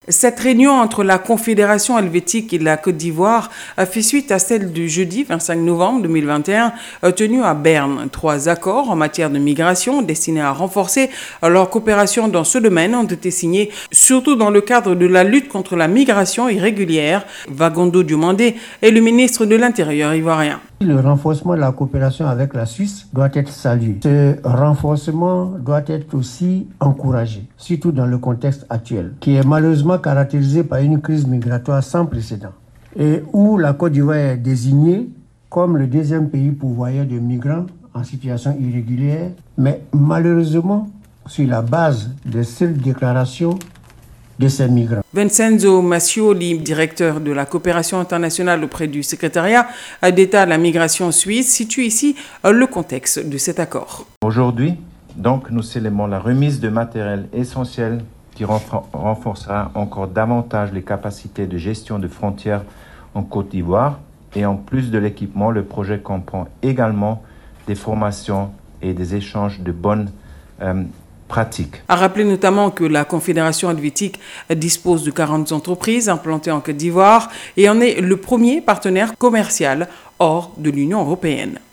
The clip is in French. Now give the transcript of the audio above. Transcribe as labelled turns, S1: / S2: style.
S1: Cette réunion entre la Confédération helvétique et la Côte d'Ivoire a fait suite à celle du jeudi 25 novembre 2021 tenue à Berne. 3 accords en matière de migration destinés à renforcer leur coopération dans ce domaine ont été signés, surtout dans le cadre de la lutte contre la migration irrégulière. Vagondo Diomandé est le ministre de l'Intérieur ivoirien.
S2: Le renforcement de la coopération avec la Suisse doit être salué. Ce renforcement doit être aussi encouragé, surtout dans le contexte actuel, qui est malheureusement caractérisé par une crise migratoire sans précédent, et où la Côte d'Ivoire est désignée comme le deuxième pays pourvoyeur de migrants en situation irrégulière, mais malheureusement sur la base des seules déclarations de ces migrants.
S1: Vincenzo Massioli, directeur de la coopération internationale auprès du secrétariat d'État à la migration suisse, situe ici le contexte de cet accord.
S3: Aujourd'hui, donc, nous célébrons la remise de matériel essentiel qui renforcera encore davantage les capacités de gestion de frontières en Côte d'Ivoire. Et en plus de l'équipement, le projet comprend également des formations et des échanges de bonnes pratiques.
S1: À rappeler notamment que la Confédération helvétique dispose de 40 entreprises implantées en Côte d'Ivoire et en est le premier partenaire commercial hors de l'Union européenne.